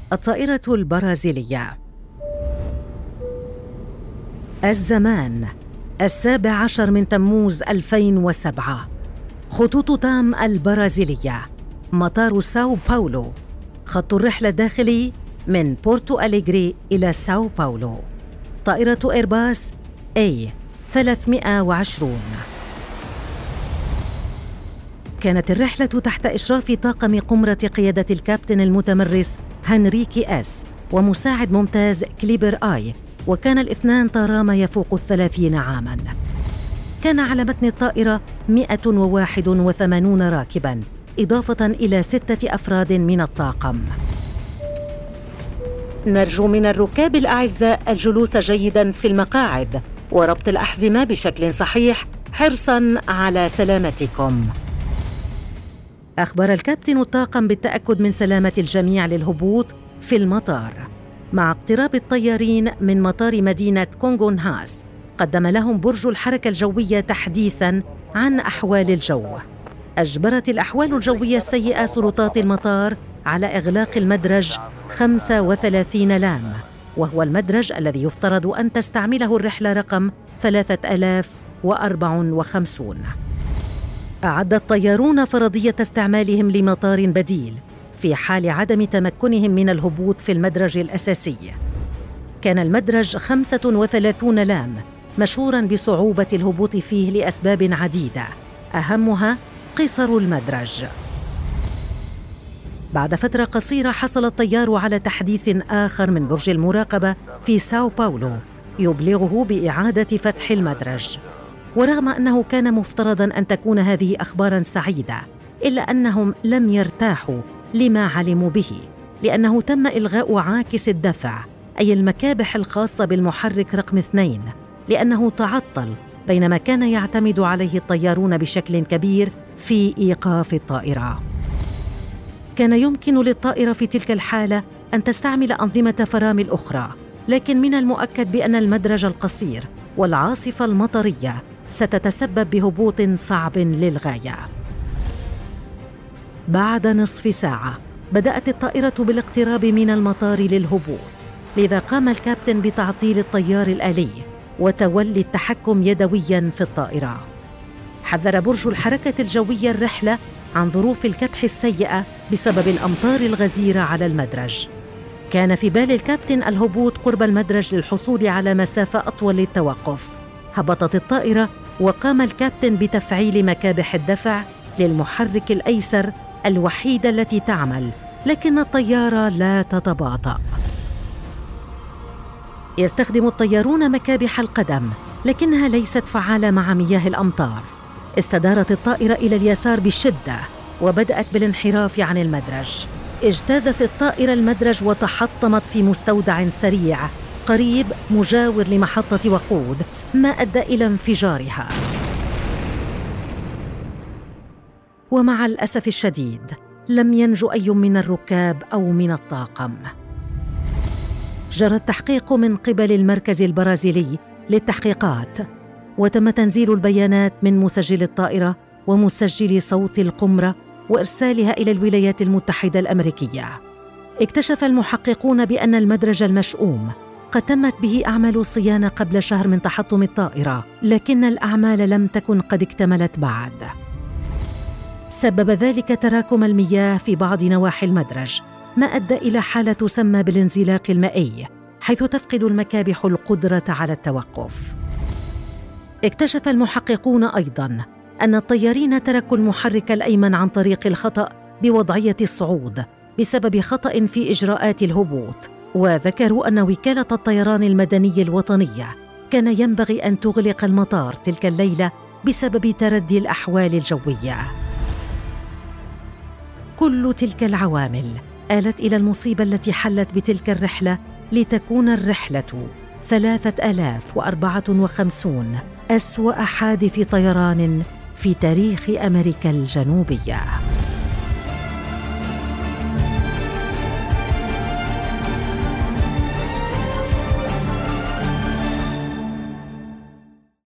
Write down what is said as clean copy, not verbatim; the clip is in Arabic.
الطائرة البرازيلية. الزمان 17 من تموز 2007. خطوط تام البرازيلية، مطار ساو باولو. خط الرحلة الداخلي من بورتو أليغري إلى ساو باولو. طائرة إيرباص A320. كانت الرحلة تحت إشراف طاقم قمرة قيادة الكابتن المتمرس هنريكي إس ومساعد ممتاز كليبر آي، وكان الاثنان طارا ما يفوق 30 عاماً. كان على متن الطائرة 181 راكباً، إضافة إلى 6 أفراد من الطاقم. نرجو من الركاب الأعزاء الجلوس جيداً في المقاعد وربط الأحزمة بشكل صحيح حرصاً على سلامتكم. أخبر الكابتن الطاقم بالتأكد من سلامة الجميع للهبوط في المطار. مع اقتراب الطيارين من مطار مدينة كونغونهاس، قدم لهم برج الحركة الجوية تحديثاً عن أحوال الجو. أجبرت الأحوال الجوية السيئة سلطات المطار على إغلاق المدرج 35 لام، وهو المدرج الذي يفترض أن تستعمله الرحلة رقم 3054. أعد الطيارون فرضية استعمالهم لمطار بديل في حال عدم تمكنهم من الهبوط في المدرج الأساسي. كان المدرج 35 لام مشهوراً بصعوبة الهبوط فيه لأسباب عديدة، أهمها قصر المدرج. بعد فترة قصيرة حصل الطيار على تحديث آخر من برج المراقبة في ساو باولو يبلغه بإعادة فتح المدرج. ورغم أنه كان مفترضاً أن تكون هذه أخباراً سعيدة، إلا أنهم لم يرتاحوا لما علموا به، لأنه تم إلغاء عاكس الدفع، أي المكابح الخاصة بالمحرك رقم 2، لأنه تعطل بينما كان يعتمد عليه الطيارون بشكل كبير في إيقاف الطائرة. كان يمكن للطائرة في تلك الحالة أن تستعمل أنظمة فرامل أخرى، لكن من المؤكد بأن المدرج القصير والعاصفة المطرية ستتسبب بهبوط صعب للغاية. بعد نصف ساعة بدأت الطائرة بالاقتراب من المطار للهبوط، لذا قام الكابتن بتعطيل الطيار الآلي وتولي التحكم يدوياً في الطائرة. حذر برج الحركة الجوية الرحلة عن ظروف الكبح السيئة بسبب الأمطار الغزيرة على المدرج. كان في بال الكابتن الهبوط قرب المدرج للحصول على مسافة أطول للتوقف. هبطت الطائرة وقام الكابتن بتفعيل مكابح الدفع للمحرك الأيسر الوحيدة التي تعمل، لكن الطيارة لا تتباطأ. يستخدم الطيارون مكابح القدم، لكنها ليست فعالة مع مياه الأمطار. استدارت الطائرة إلى اليسار بشدة وبدأت بالانحراف عن المدرج. اجتازت الطائرة المدرج وتحطمت في مستودع سريع قريب مجاور لمحطة وقود، ما أدى إلى انفجارها. ومع الأسف الشديد لم ينجو أي من الركاب أو من الطاقم. جرى التحقيق من قبل المركز البرازيلي للتحقيقات، وتم تنزيل البيانات من مسجل الطائرة ومسجل صوت القمرة وإرسالها إلى الولايات المتحدة الأمريكية. اكتشف المحققون بأن المدرج المشؤوم قد تمت به أعمال الصيانة قبل شهر من تحطم الطائرة، لكن الأعمال لم تكن قد اكتملت بعد. سبب ذلك تراكم المياه في بعض نواحي المدرج، ما أدى إلى حالة تسمى بالانزلاق المائي، حيث تفقد المكابح القدرة على التوقف. اكتشف المحققون أيضاً أن الطيارين تركوا المحرك الأيمن عن طريق الخطأ بوضعية الصعود بسبب خطأ في إجراءات الهبوط، وذكروا أن وكالة الطيران المدني الوطنية كان ينبغي أن تغلق المطار تلك الليلة بسبب تردي الأحوال الجوية. كل تلك العوامل آلت إلى المصيبة التي حلت بتلك الرحلة لتكون الرحلة 3054 أسوأ حادث طيران في تاريخ أمريكا الجنوبية.